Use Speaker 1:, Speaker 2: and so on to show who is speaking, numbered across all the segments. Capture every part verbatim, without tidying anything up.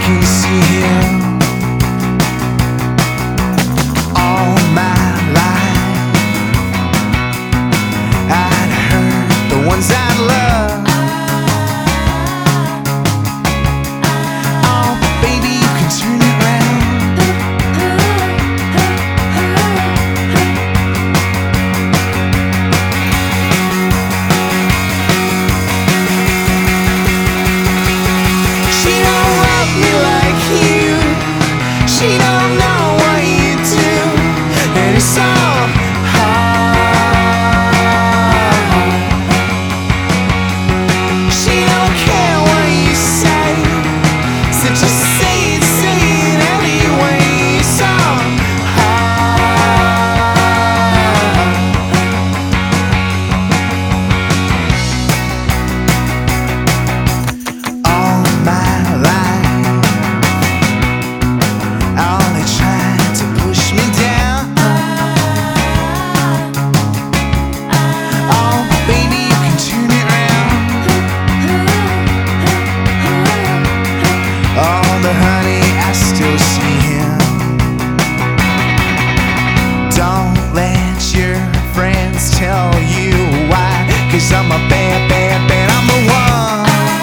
Speaker 1: can see him all my life. I'd hurt the ones I love. Oh, baby, you can turn it round. She don't love me like you. She don't know what you do, and it's all hard. She don't care what you say, so just say it, say it anyway. It's all hard. All my life, all they tried to push me down. Oh, baby, you can turn it round. Oh, but honey, I still see him. Don't let your friends tell you why, 'cause I'm a bad, bad, bad, I'm the one.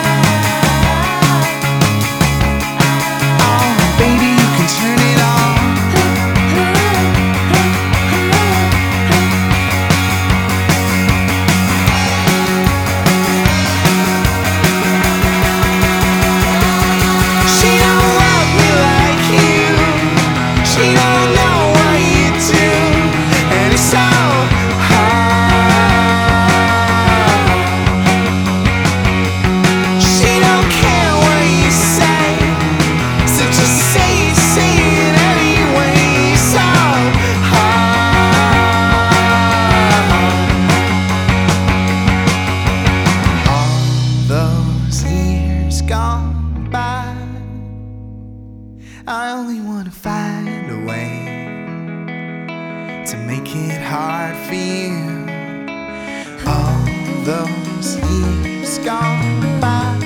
Speaker 1: Oh, baby, you can turn it on. She don't love me like you. She don't know what you do, and it's so hard. She don't care what you say, so just say it, say it anyway. It's so hard. All those years gone by, I only wanna find a way to make it hard for you. All those years gone by,